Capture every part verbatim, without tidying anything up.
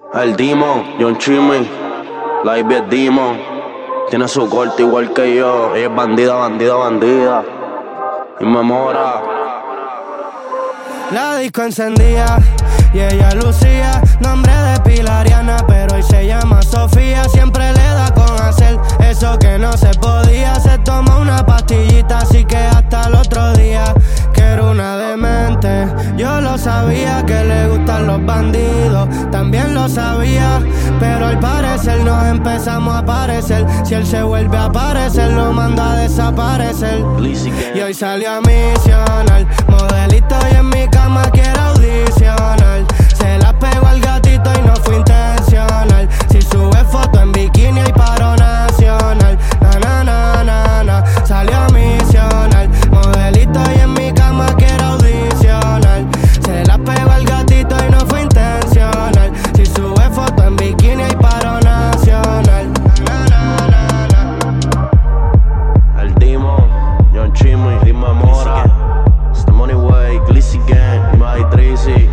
El Demon, John Chimmy, la Ivy es Demon. Tiene su corte igual que yo. Ella es bandida, bandida, bandida. Y me mora. La disco encendía y ella lucía nombre de Pilariana, pero hoy se llama Sofía. Siempre le da con hacer eso que no se podía. Se toma una pastillita, así que hasta el otro día. Que era una demente, yo lo sabía. Que le gustan los bandidos, también lo sabía. Pero al parecer nos empezamos a parecer. Si él se vuelve a aparecer, lo manda a desaparecer. Y hoy salió a misionar, modelito y en mi cama quiere audicionar. Se la pegó al gatito y no fue intencional. Si sube foto en bikini hay paro nacional. Na na na na na. Salió a misionar, modelito y en mi cama quiere audicionar. Se la pegó al gatito y no fue intencional. Si sube foto en bikini hay paro nacional. Na na na na. El Demon, John Chimmy, Dime Mora. It's the money way, Glizzy Gang, my Tracy.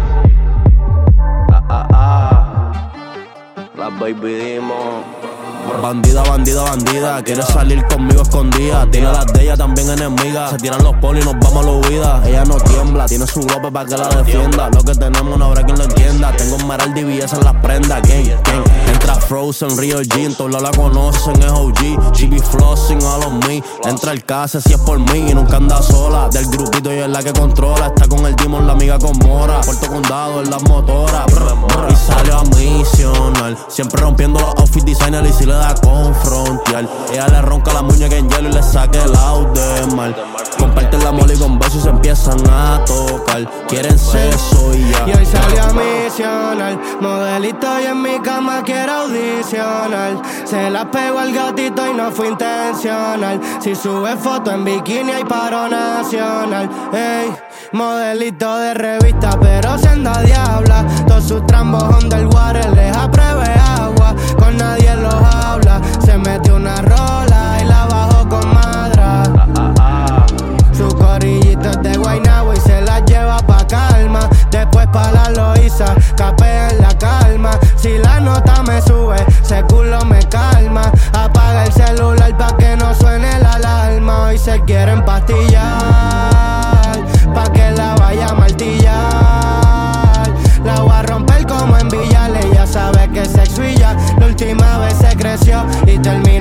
Ah ah ah. La baby Demon. Bandida, bandida, bandida, quiere salir conmigo escondida. Tiene las de ella también enemigas. Se tiran los polis y nos vamos a la huida. Ella no tiembla, tiene su ropa para que la defienda. Lo que tenemos no habrá quien lo entienda. Tengo Esmeralda y B S en las prendas. Gang, gang. Entra Frozen, Rio Jean, todos la conocen, es O G. She be flossing all on me. Entra el case si es por mí y nunca anda sola. Del grupito y es la que controla. Está con el Demon, la amiga con Mora. Puerto Condado en las motoras. Y salió a misionar, siempre rompiendo los outfit designers y si le da confrontear. Ella le ronca la muñeca en hielo y le saque el out de mal. Comparten la mole y con besos y se empiezan a tocar. Quieren sexo y ya. Y hoy salió a misionar, modelito y en mi cama quiere audicionar. Se la pegó al gatito y no fue intencional. Si sube foto en bikini hay paro nacional. Ey, modelito de revista pero siendo diabla. Todos sus trambos underwater les apruebe agua. Con nadie los habla. Se metió una rola y la bajó con madra. Su corillito es de Guaynabo y se la lleva pa' calma. Después pa' la Loíza, capea en la calma. Si la nota me sube, ese culo me calma. Apaga el celular pa' que no suene la alarma. Hoy se quieren pastillar pa' que la vaya a martillar. La voy a romper como en Villar. Ella sabe que es sexo y ya. La última vez se creció y terminó